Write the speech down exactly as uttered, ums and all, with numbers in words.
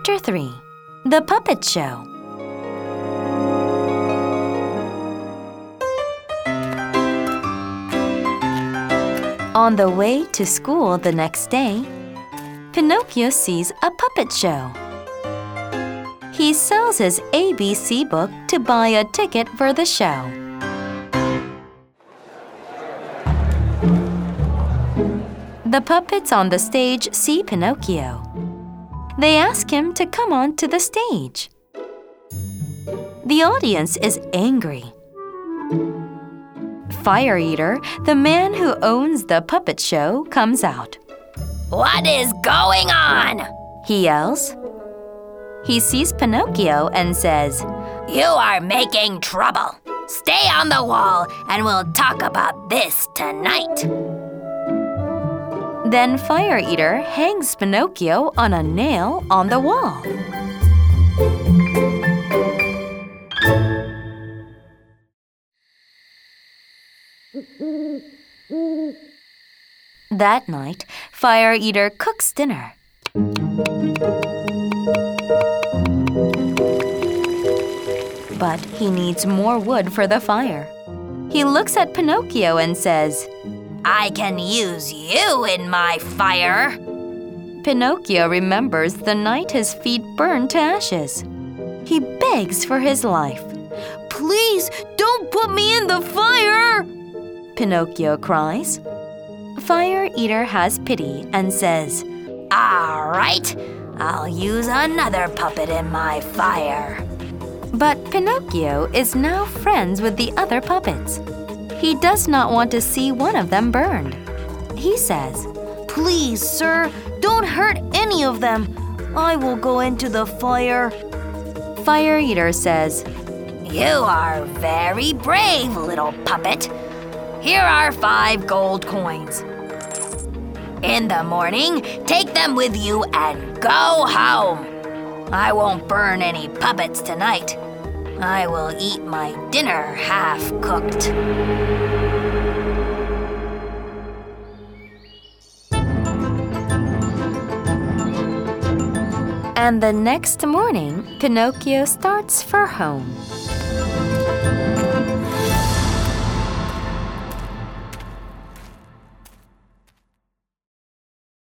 Chapter three. The Puppet Show. On the way to school the next day, Pinocchio sees a puppet show. He sells his A B C book to buy a ticket for the show. The puppets on the stage see Pinocchio. They ask him to come on to the stage. The audience is angry. Fire Eater, the man who owns the puppet show, comes out. "What is going on?" he yells. He sees Pinocchio and says, "You are making trouble. Stay on the wall and we'll talk about this tonight." Then Fire Eater hangs Pinocchio on a nail on the wall. That night, Fire Eater cooks dinner. But he needs more wood for the fire. He looks at Pinocchio and says, "I can use you in my fire." Pinocchio remembers the night his feet burned to ashes. He begs for his life. "Please, don't put me in the fire!" Pinocchio cries. Fire Eater has pity and says, "All right, I'll use another puppet in my fire." But Pinocchio is now friends with the other puppets. He does not want to see one of them burned. He says, "Please, sir, don't hurt any of them. I will go into the fire." Fire Eater says, "You are very brave, little puppet. Here are five gold coins. In the morning, take them with you and go home. I won't burn any puppets tonight. I will eat my dinner half-cooked." And the next morning, Pinocchio starts for home.